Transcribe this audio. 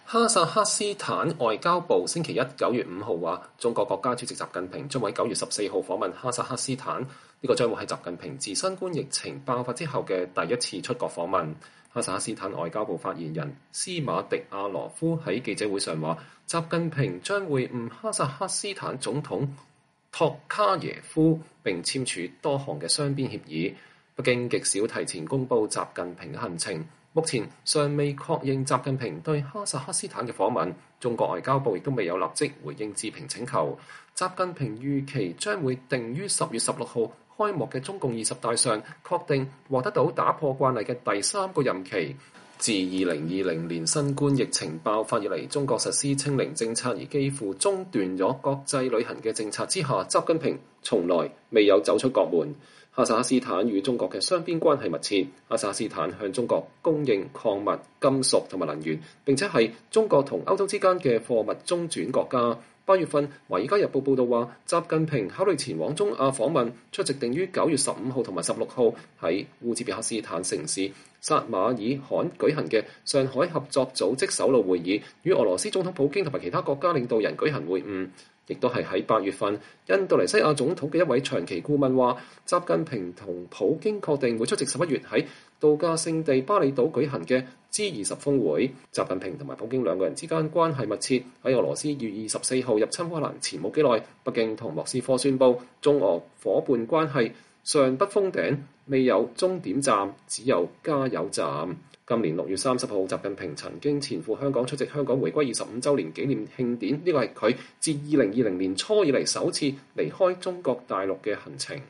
哈薩克斯坦外交部星期一9月5號話，中國國家主席習近平將喺9月14號訪問哈薩克斯坦，呢個將會係習近平自新冠疫情爆發之後嘅第一次出國訪問。哈薩克斯坦外交部發言人斯馬迪亞羅夫喺記者會上話，習近平將會晤哈薩克斯坦總統托卡耶夫並簽署多項嘅雙邊協議。北京極少提前公佈習近平嘅行程。目前尚未確認習近平對哈薩克斯坦嘅訪問，中國外交部亦都未有立即回應置評請求。習近平預期將會定於10月16號開幕嘅中共20大上確定獲得到打破慣例嘅第3個任期。自2020年新冠疫情爆發以嚟，中國實施清零政策而幾乎中斷咗國際旅行嘅政策之下，習近平從來未有走出國門。哈薩克斯坦與中國嘅雙邊關係密切，哈薩克斯坦向中國供應礦物、金屬同埋能源，並且係中國同歐洲之間嘅貨物中轉國家。8月份，《華爾街日報》報道話，習近平考慮前往中亞訪問，出席定於9月15號同埋16號喺烏茲別克斯坦城市薩馬爾罕舉行嘅上海合作組織首腦會議，與俄羅斯總統普京同埋其他國家領導人舉行會晤。亦都係喺8月份，印度尼西亞總統嘅一位長期顧問話，習近平同普京確定會出席11月喺度假勝地巴厘島舉行嘅 G20 峰會。習近平同埋普京兩個人之間關係密切。喺俄羅斯2月24號入侵烏克蘭前冇幾耐，北京同莫斯科宣布中俄伙伴關係尚不封頂，未有終點站，只有加油站。今年6月30號，習近平曾經前赴香港出席香港回歸25週年紀念慶典，呢個係佢自2020年初以嚟首次離開中國大陸嘅行程。